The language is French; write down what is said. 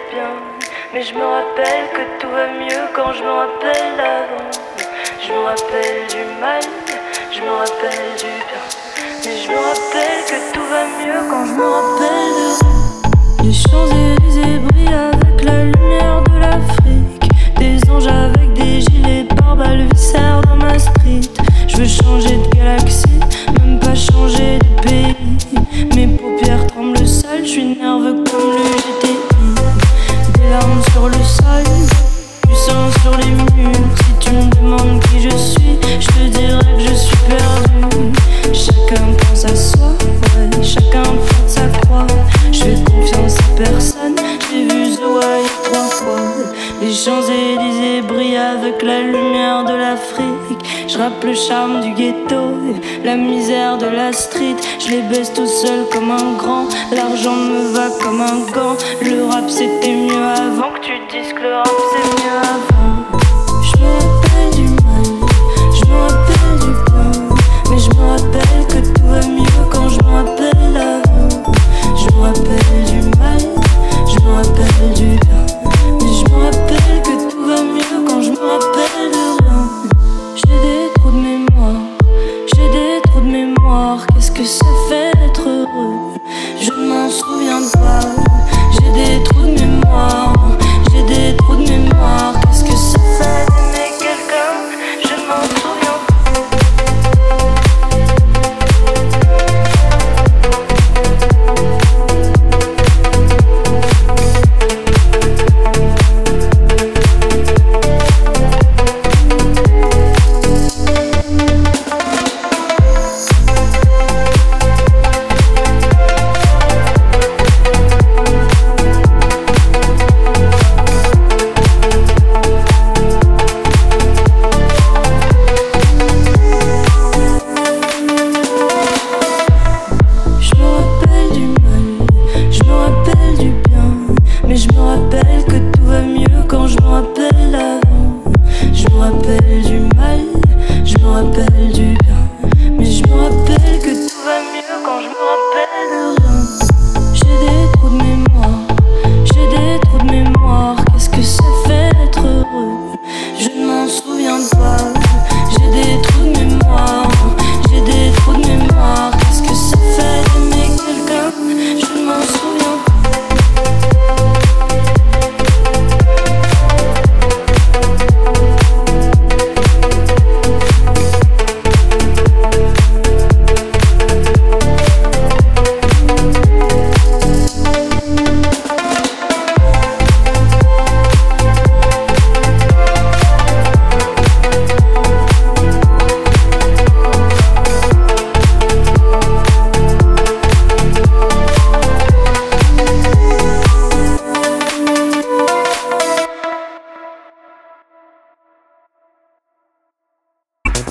bien. Mais je me rappelle que tout va mieux quand je me rappelle d'avant. Je me rappelle du mal, je me rappelle du bien. Mais je me rappelle que tout va mieux quand je me rappelle de les Champs-Élysées brillent avec la lumière de l'Afrique. Des anges avec des gilets pare-balles viscèrent dans ma street. Je veux changer de galaxie, même pas changer de pays. Mes paupières tremblent sales, je suis nerveux comme le GTI. Des larmes sur le sol, du sang sur les murs. Si tu me demandes qui je suis, je te dirai que je suis perdu. Chacun pense à soi, ouais, chacun porte sa croix. Je fais confiance à personne, j'ai vu The Wire 3 fois. Les Champs-Élysées brillent avec la lumière de l'Afrique. Je rappe le charme du ghetto, la misère de la street. Je les baisse tout seul comme un grand, l'argent me va comme un gant. Le rap c'était mieux avant, que tu dises que le rap c'est mieux avant. Je me rappelle du mal, je me rappelle du bien. Mais je me rappelle que tout va mieux quand je me rappelle d'avant. Je me rappelle du mal, je me rappelle du bien. Mais je me rappelle que tout va mieux quand je me rappelle de rien. J'ai des trous de mémoire, j'ai des trous de mémoire. Qu'est-ce que c'est?